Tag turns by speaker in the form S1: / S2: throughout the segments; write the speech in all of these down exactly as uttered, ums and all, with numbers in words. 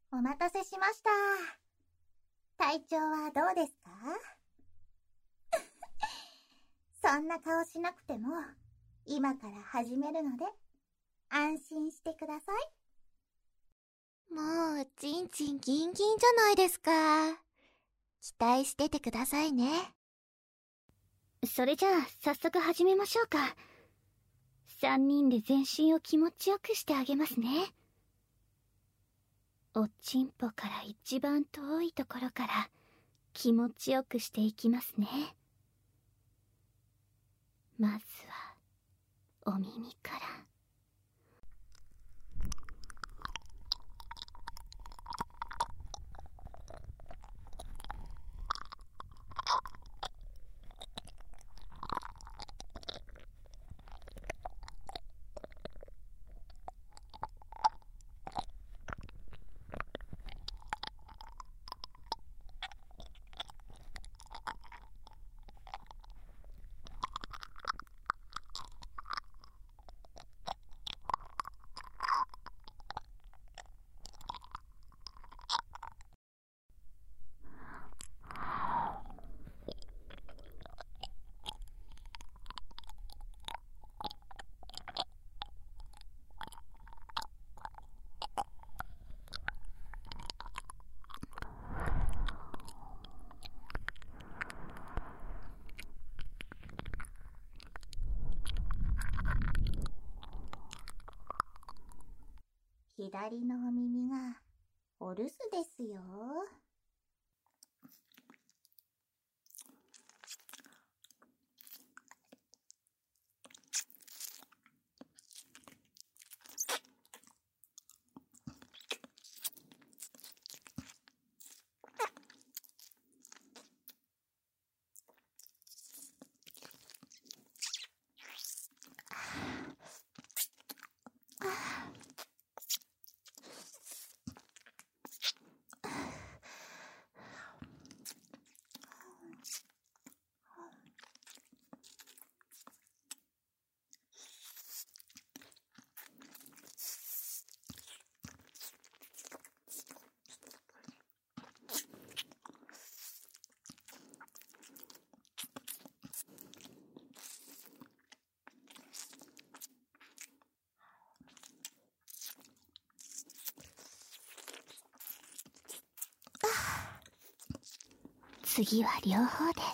S1: お待たせしました。体調はどうですか？そんな顔しなくても、今から始めるので、安心してください。
S2: もう、ちんちんギンギンじゃないですか。期待しててくださいね。
S3: それじゃあ、早速始めましょうか。三人で全身を気持ちよくしてあげますね。おちんぽから一番遠いところから気持ちよくしていきますね。まずはお耳から。
S1: 左のお耳がお留守ですよ。
S3: 次は両方で。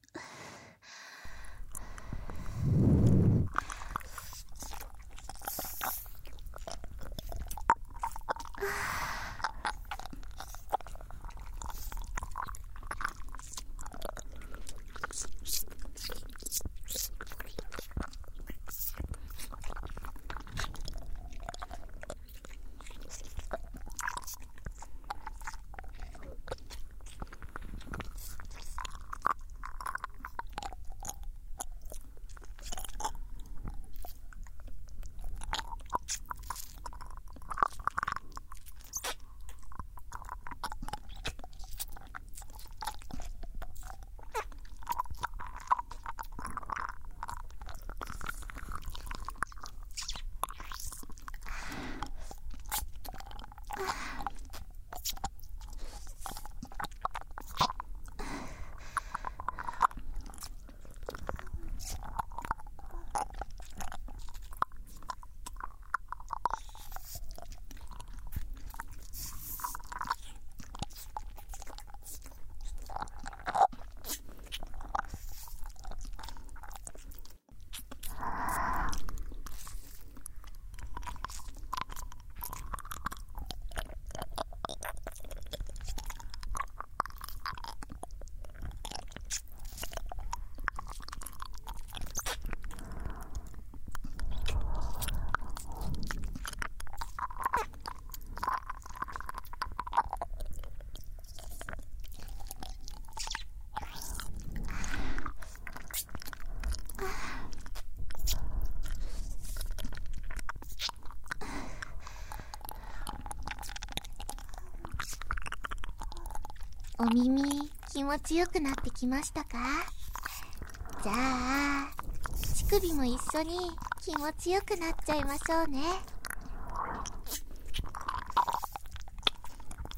S2: お耳気持ちよくなってきましたか？じゃあ乳首も一緒に気持ちよくなっちゃいましょうね。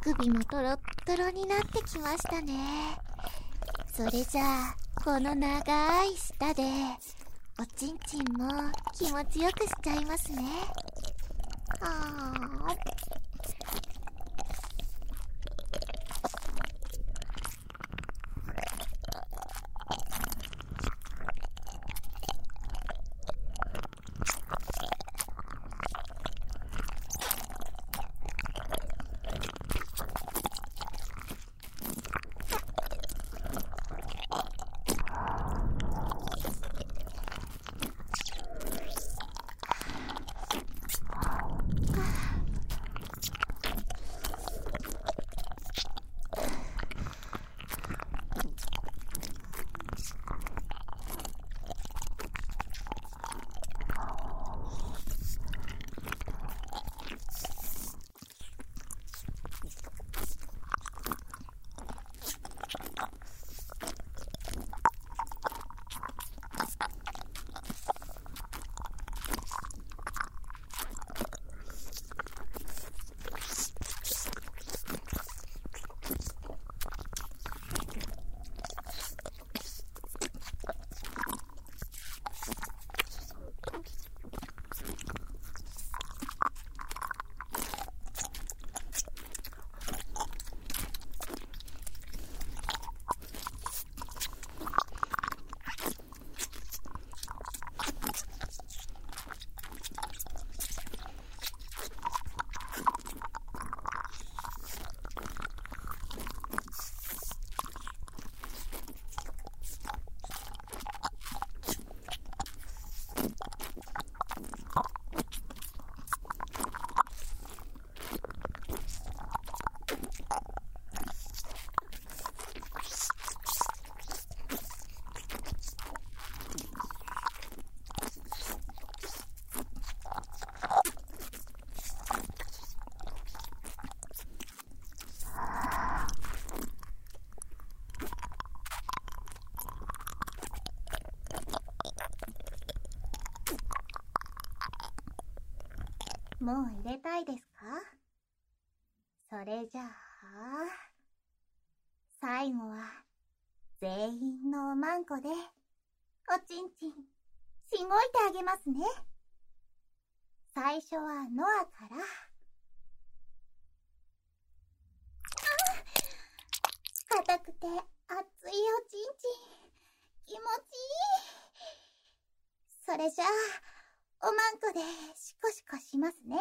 S2: 首もトロットロになってきましたね。それじゃあこの長い舌でおちんちんも気持ちよくしちゃいますね。あー
S1: もう入れたいですか？それじゃあ、最後は全員のおまんこでおちんちんしごいてあげますね。最初はノアから。あ、硬くて熱いおちんちん気持ちいい。それじゃあおまんこでシコシコしますね。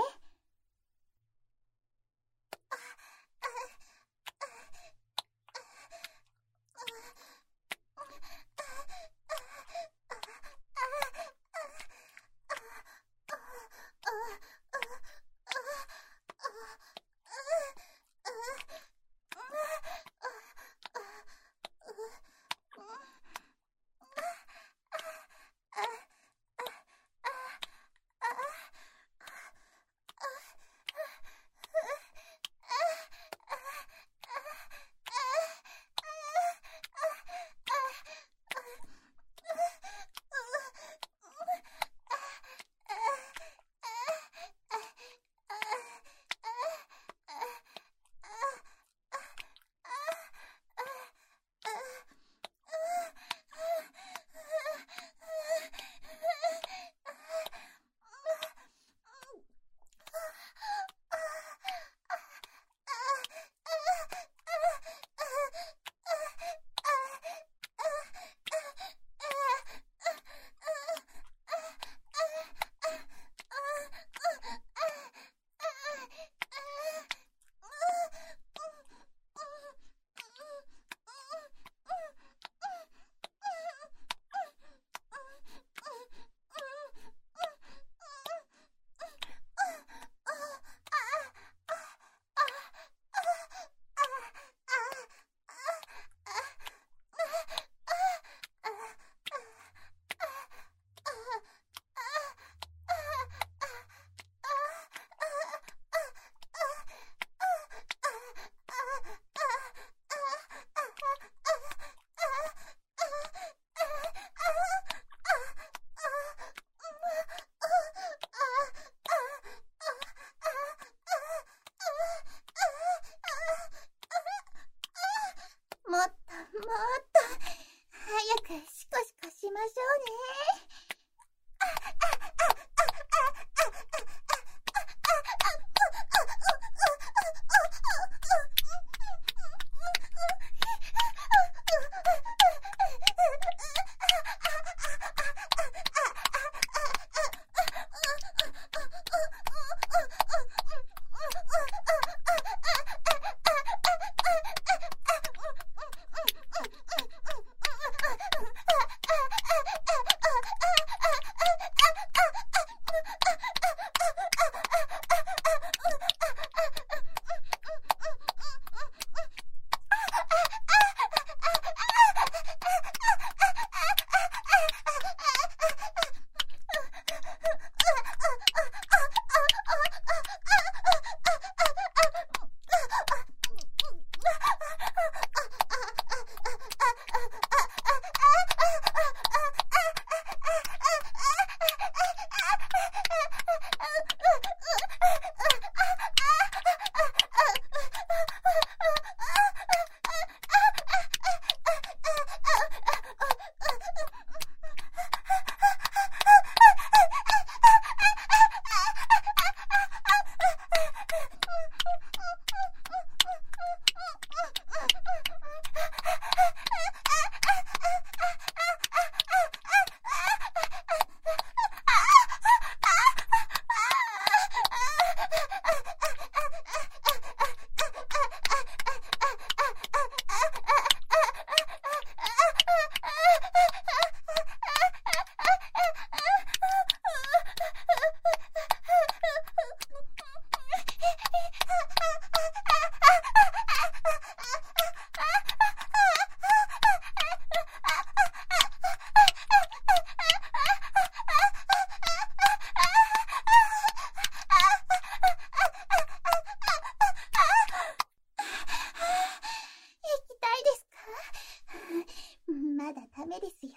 S1: ダメですよ。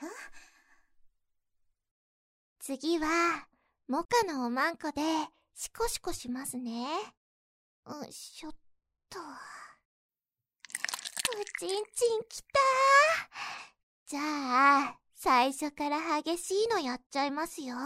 S2: 次は、モカのおまんこで、シコシコしますね。よいしょっと。おちんちんきたー。じゃあ、最初から激しいのやっちゃいますよ。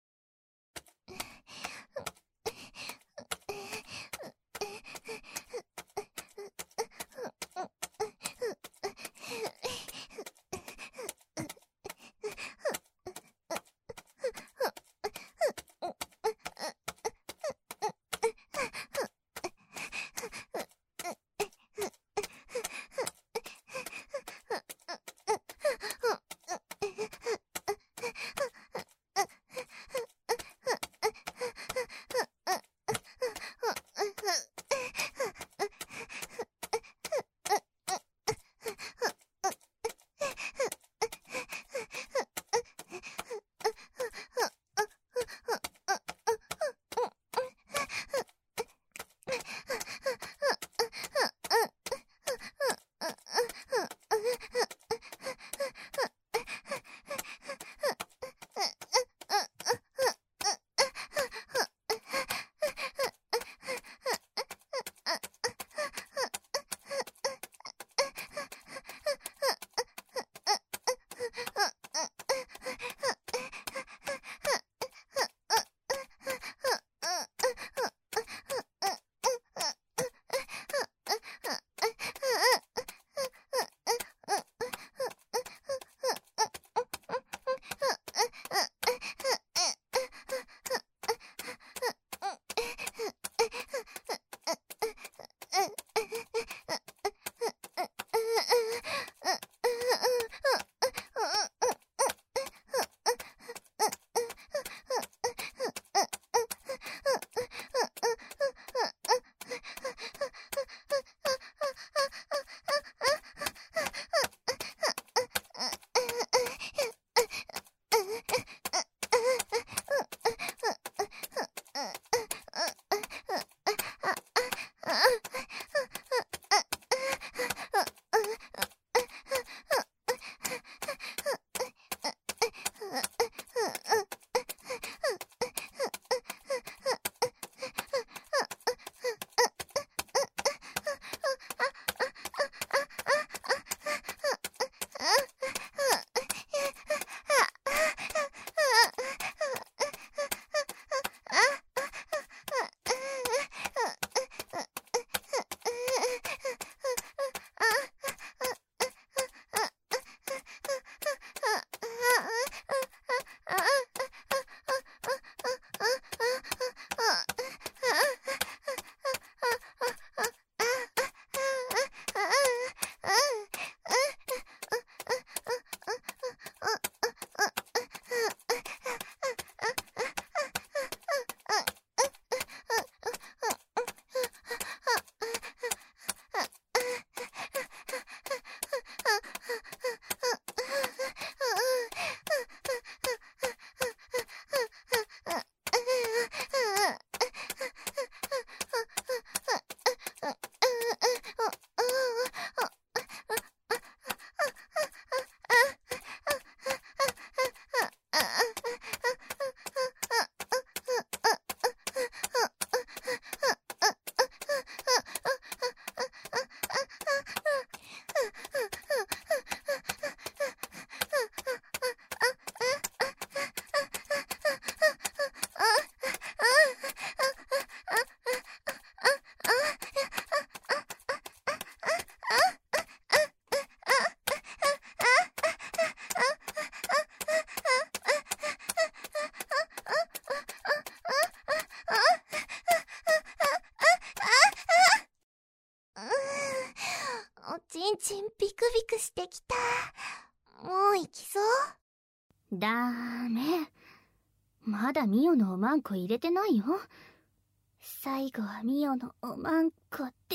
S2: ちんちんビクビクしてきた。もう行きそう？
S3: ダメ。まだミオのおまんこ入れてないよ。最後はミオのおまんこで。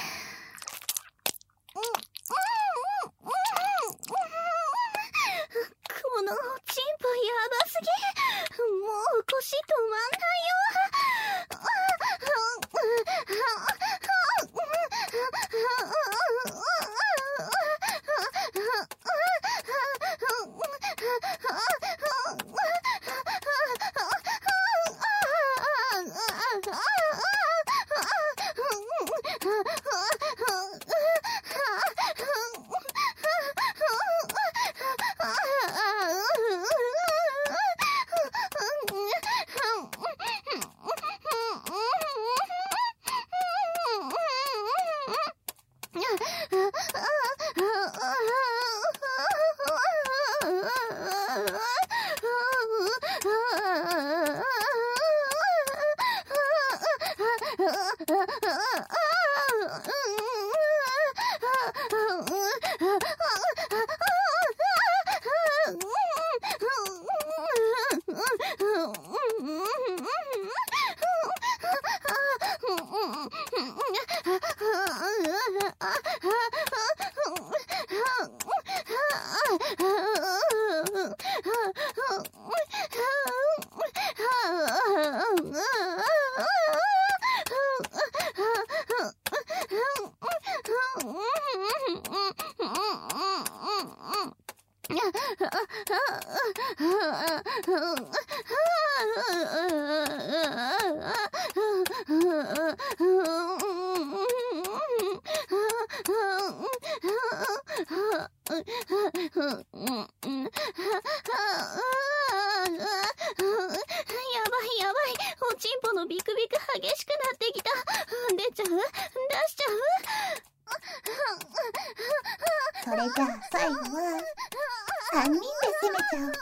S3: このチンポやばすぎ。もう腰止まんないよ。 やばい、おちんぽのビクビク激しくなってきた。出ちゃう？出しちゃう？
S1: それじゃあ最後はさんにんで攻めちゃおうか。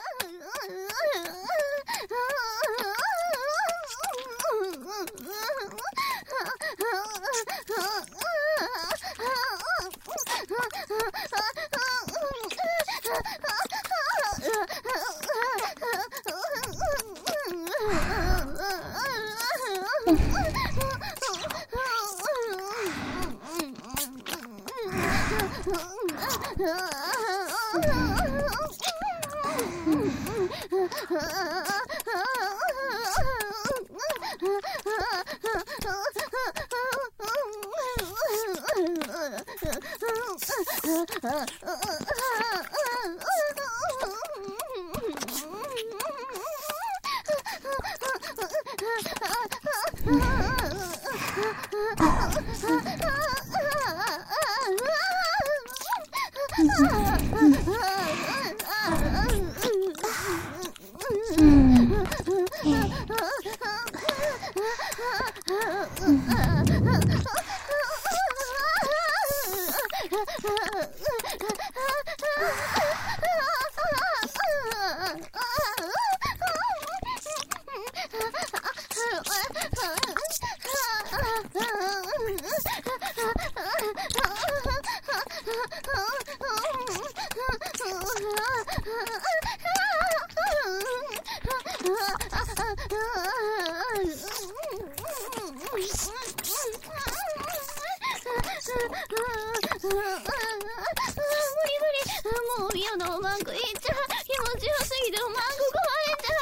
S3: もう嫌なおまんこいっちゃう。気持ちよすぎておまんこ壊れちゃ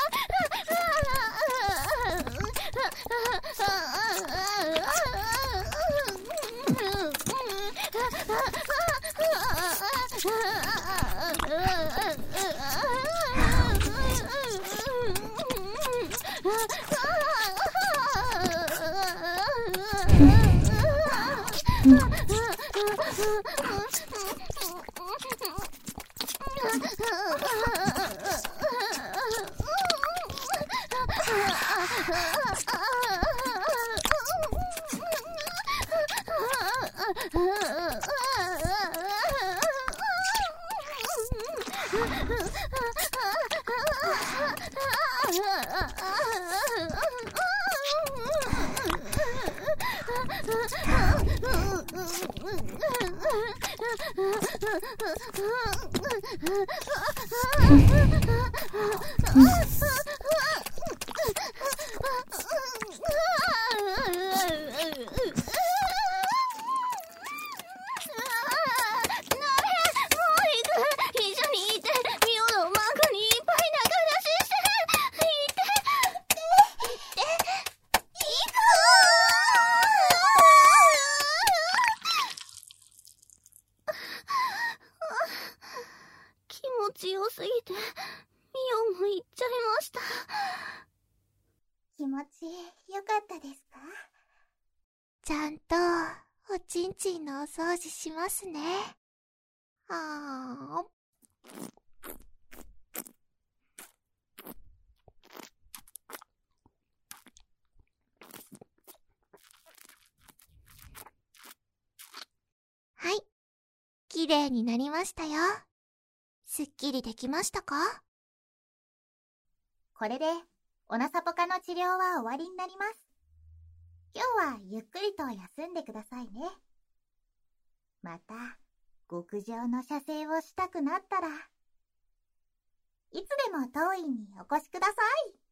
S3: 強すぎてミオも行っちゃいました。
S1: 気持ちよかったですか？
S2: ちゃんとおちんちんのお掃除しますね。あーはい、きれいになりましたよ。すっきりできましたか？
S1: これでおなさぽかの治療は終わりになります。今日はゆっくりと休んでくださいね。また極上の射精をしたくなったらいつでも当院にお越しください。